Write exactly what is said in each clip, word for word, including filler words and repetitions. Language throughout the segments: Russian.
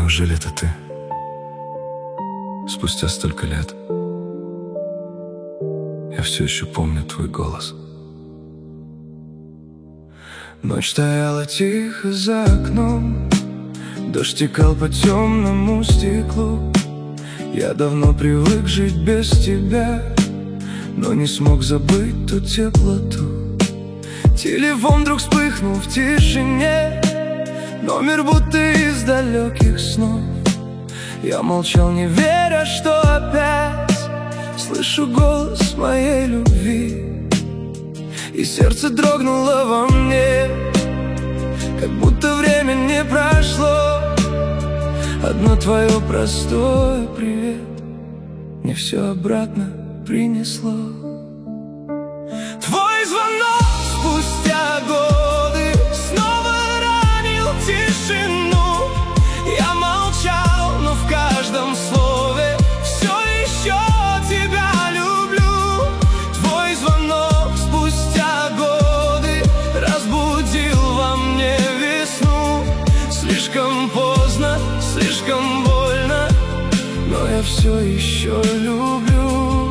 Неужели это ты? Спустя столько лет я все еще помню твой голос. Ночь стояла тихо за окном, дождь стекал по темному стеклу. Я давно привык жить без тебя, но не смог забыть ту теплоту. Телефон вдруг вспыхнул в тишине, номер будто из далеких снов. Я молчал, не веря, что опять слышу голос моей любви. И сердце дрогнуло во мне, как будто время не прошло. Одно твое простое привет мне все обратно принесло. Твой звонок спустя годы снова ранил тишину. Я молчал, но в каждом слове все еще тебя люблю. Твой звонок спустя годы разбудил во мне весну. Слишком поздно, слишком больно, но я все еще люблю.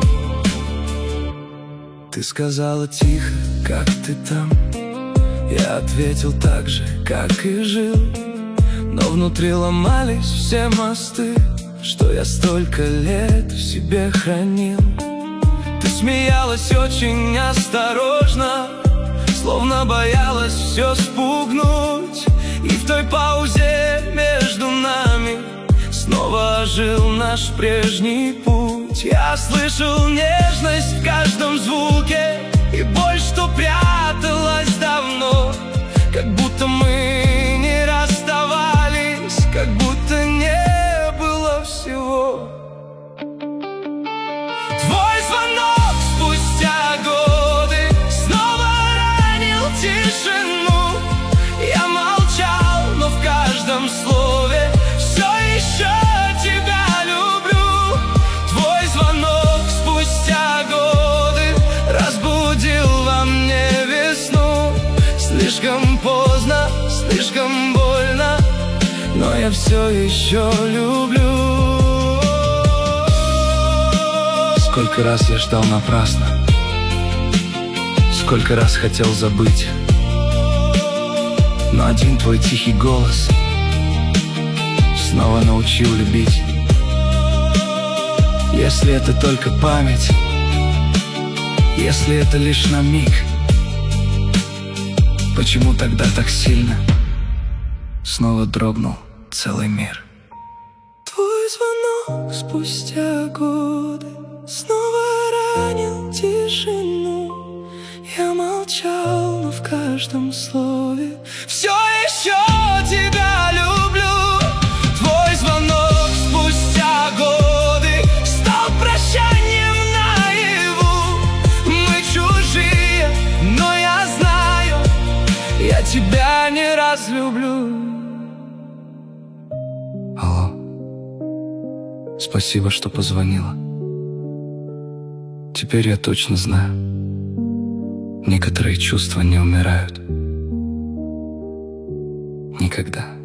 Ты сказала тихо, как ты там. Я ответил так же, как и жил. Но внутри ломались все мосты, что я столько лет в себе хранил. Ты смеялась очень осторожно, словно боялась все спугнуть. И в той паузе между нами снова ожил наш прежний путь. Я слышал нежность в каждом звуке и боль, что пряталась давно. Как будто мы не расставались, как будто не было всего. Твой звонок спустя годы снова ранил тишину. Я молчал, но в каждом слове все еще тебя люблю. Твой звонок спустя годы разбудил во мне весну. Слишком поздно, слишком больно, но я все еще люблю. Сколько раз я ждал напрасно, сколько раз хотел забыть, но один твой тихий голос снова научил любить. Если это только память, если это лишь на миг, почему тогда так сильно снова дрогнул целый мир? Твой звонок спустя годы снова ранил тишину. Я молчал, но в каждом слове все еще тебя люблю. Твой звонок спустя годы стал прощанием наяву. Мы чужие, но я знаю, я тебя не разлюблю. Алло, спасибо, что позвонила. Теперь я точно знаю, некоторые чувства не умирают никогда.